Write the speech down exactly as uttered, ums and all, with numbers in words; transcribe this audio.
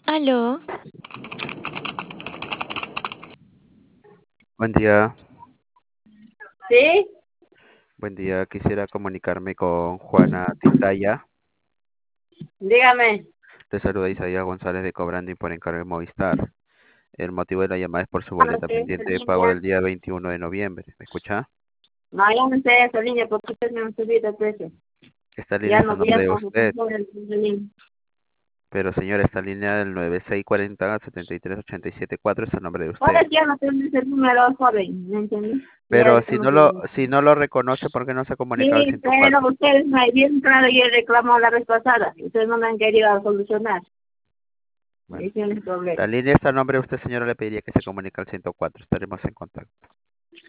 Aló, Buen día, Sí, buen día. Quisiera comunicarme con Juana Tintaya. dígame. Te saluda Isaías González de Cobranding por encargo de Movistar. El motivo de la llamada es por su Ah, boleta sí, esa pendiente de pago línea. del día veintiuno de noviembre. ¿Me escucha? No, ya no sé esa línea porque usted me han subido el precio. Esta línea Ya está no, a ya nombre de no, usted, no, el la línea. pero señora, esta línea del nueve seis cuatro cero siete tres ocho siete cuatro está a nombre de Ahora usted. ya no tengo ese número joven, ¿me entiendes? Ya Pero eso si no no lo, tiene. si no lo reconoce, ¿por qué no se comunica al Sí, pero ciento cuatro? ustedes me bien claro, yo reclamó la vez pasada. Ustedes no me han querido solucionar. Bueno, Ese es el la problema. línea está a nombre de usted, señora, le pediría que se comunique al ciento cuatro. Estaremos en contacto.